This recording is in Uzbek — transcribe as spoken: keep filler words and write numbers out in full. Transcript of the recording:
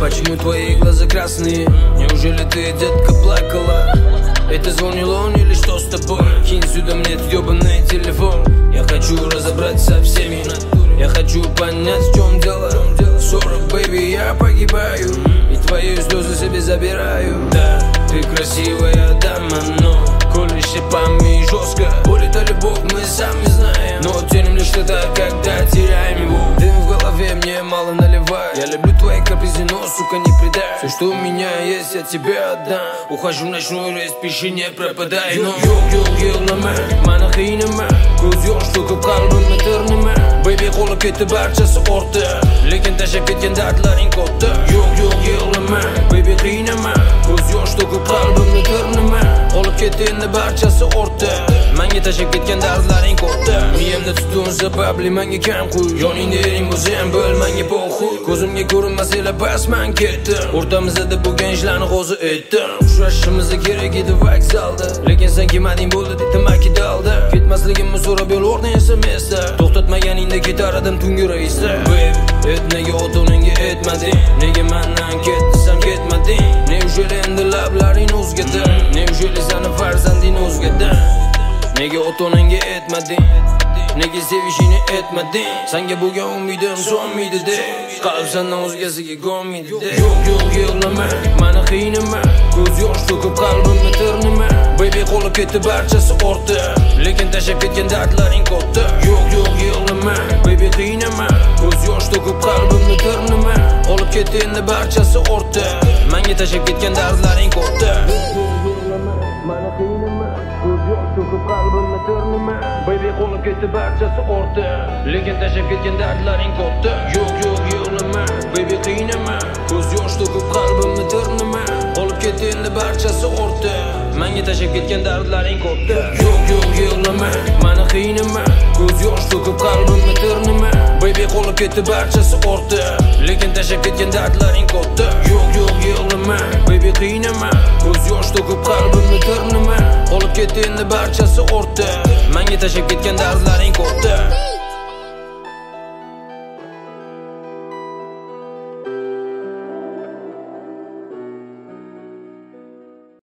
Почему твои глаза красные? Неужели ты, детка, плакала? Это звонил он или что с тобой? Кинь сюда мне этот ёбаный телефон. Я хочу разобраться со всеми. Я хочу понять, в чем дело. Сорок, бэйби, я погибаю, и твои слезы себе забираю. Да, ты красивая дама, но колешь шипами жестко. Боль это любовь, мы сами знаем, но ценим лишь тогда, когда теряем его. Дым в голове мне мало наливай. Я люблю твои капризы, но, сука, не предай. Все, что у меня есть, я тебе отдам. Ухожу в ночной рейс, пиши, не пропадай. Но yok yok yığlama, mana qiynama. Ko'z yosh to'kib qalbimni tirnama. Baby, qolib ketdi barchasi ortda, lekin tashlab ketgan dardlaring katta. Yo'q yo'q yig'lama, baby, qiynama. Ko'z yosh to'kib qalbimni tirnama. Qolib ketdi endi barchasi ortda, menga tashlab ketgan dardlaring katta. Miyamda tutun sababli menga kam qo'y. Yoningda ering bo'lsa ham bo'l menga po'xuy. Ko'zimga ko'rinmas ela bas men ketdim. O'rtamizda bo'lgan ishlarni hozir aytdim. Uchrashishimiz kerak edi vokzalda, lekin sen kelmading bo'ldi deb tamaki dalda. Ketmasligimni so'rab yo'l S M S'da to'xtatmaganingda ketar edim tungi reysda. Baby, nega ota-onangga aytmading? Nega mendan ketding, ketmading? Neujeli endi lablaring o'zgada? Neujeli seni farzanding o'zgada? Nega ota-onangga aytmading? Nega sevishingni aytmading? Senga bo'lgan umidim so'nmaydi de, qalb sendan o'zgasiga qo'nmaydi de. Yo'q yo'q yig'lama, meni qiynama. Ko'z yosh to'kib qalbimni tirnama. Baby, qolib ketdi barchasi ortda, lekin tashlab ketgan dardlaring katta. Yo'q yo'q yig'lama, baby, qiynama. Ko'z yosh to'kib qalbimni tirnama. Qolib ketdi endi barchasi ortda, menga tashlab ketgan dardlaring katta. Meni qiynama, ko'z yosh to'kib qalbimni tirnama. Baby, qolib ketdi barchasi ortda, lekin tashlab ketgan dardlaring katta. Yo'q yo'q yig'lama, baby, qiynama. Ko'z yosh to'kib qalbimni tirnama. Qolib ketdi endi barchasi ortda, menga tashlab ketgan dardlaring katta. Yo'q yo'q yig'lama, meni qiynama. Ko'z yosh to'kib qalbimni tirnama. Baby, qolib ketdi barchasi ortda, lekin tashlab ketgan dardlaring katta. Yo'q yo'q yig'lama, baby, qiynama. Ko'z yosh to'kib qalbimni tirnama. Qolib ketdi endi barchasi ortda, menga tashlab ketgan dardlaring katta.